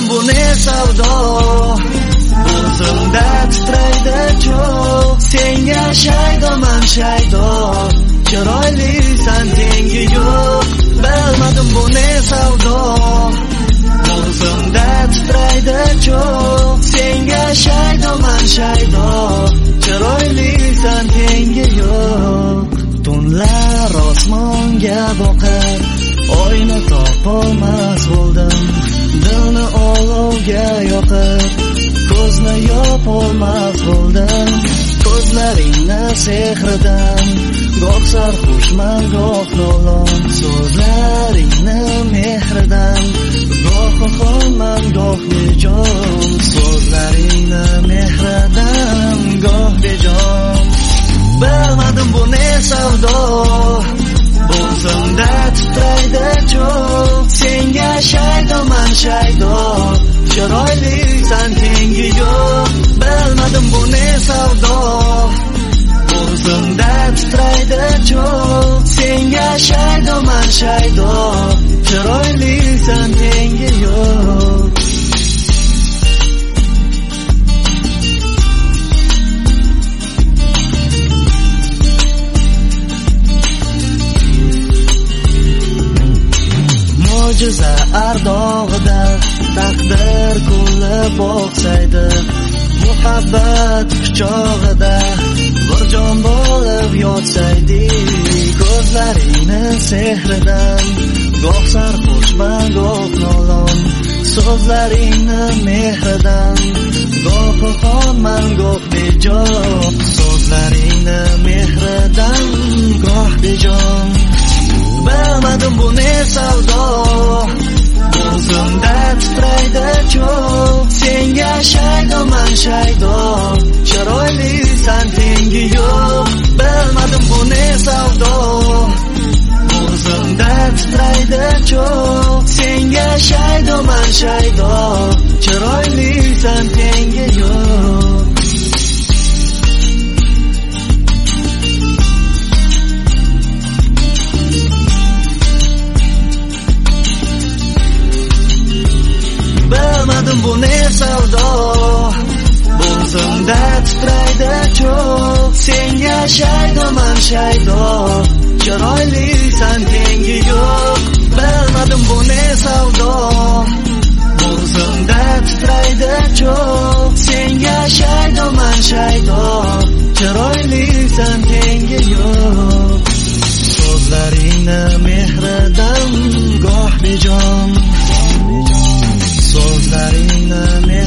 Bilmadim bu ne savdo, o'zimda titraydi cho'g'. Senga shaydoman shaydo, chiroylisan tengi yo'q. Bilmadim bu ne savdo, o'zimda titraydi cho'g'. Senga shaydoman shaydo, chiroylisan tengi yo'q. Tunlar osmonga boqar, oyni topolmas bo'ldim. Dilni olovga yoqib, ko'zni yopolmas bo'ldim. Ko'zlaringni sehridan, goh sarxushman goh nolon. So'zlaringni mehridan, goh xo'rman goh bejon. So'zlaringni mehridan, goh bejon. Bilmadim bu ne savdo, o'zimda titraydi cho'g'. Senga shaydoman shaydo, chiroylisan tengi yo'q. Bilmadim bu ne savdo, o'zimda titraydi cho'g'. Senga shaydoman shaydo, chiroylisan tengi yo'q. Mo'jiza ardog'ida taqdir kulib boqsaydi, muhabbat quchog'ida bir jon bo'lib yotsaydik. Ko'zlaringni sehridan, goh sarxushman goh nolon. So'zlaringni mehridan, goh xorman goh bejon. So'zlaringni mehridan, goh bejon. Bilmadim bu ne savdo, o'zimda titraydi cho'g'. Senga shaydoman shaydo, chiroylisan tengi yo'q. Bilmadim bu ne savdo, o'zimda titraydi cho'g'. Senga shaydoman shaydo, chiroylisan tengi yo'q. Bilmadim bu ne savdo, o'zimda titraydi cho'g'. Senga shaydoman shaydo, chiroylisan tengi yo'q. Bilmadim bu ne savdo, o'zimda titraydi cho'g'. Senga shaydoman shaydo, chiroylisan tengi yo'q. So'zlaringni mehridan, goh bejon. So'zlaringni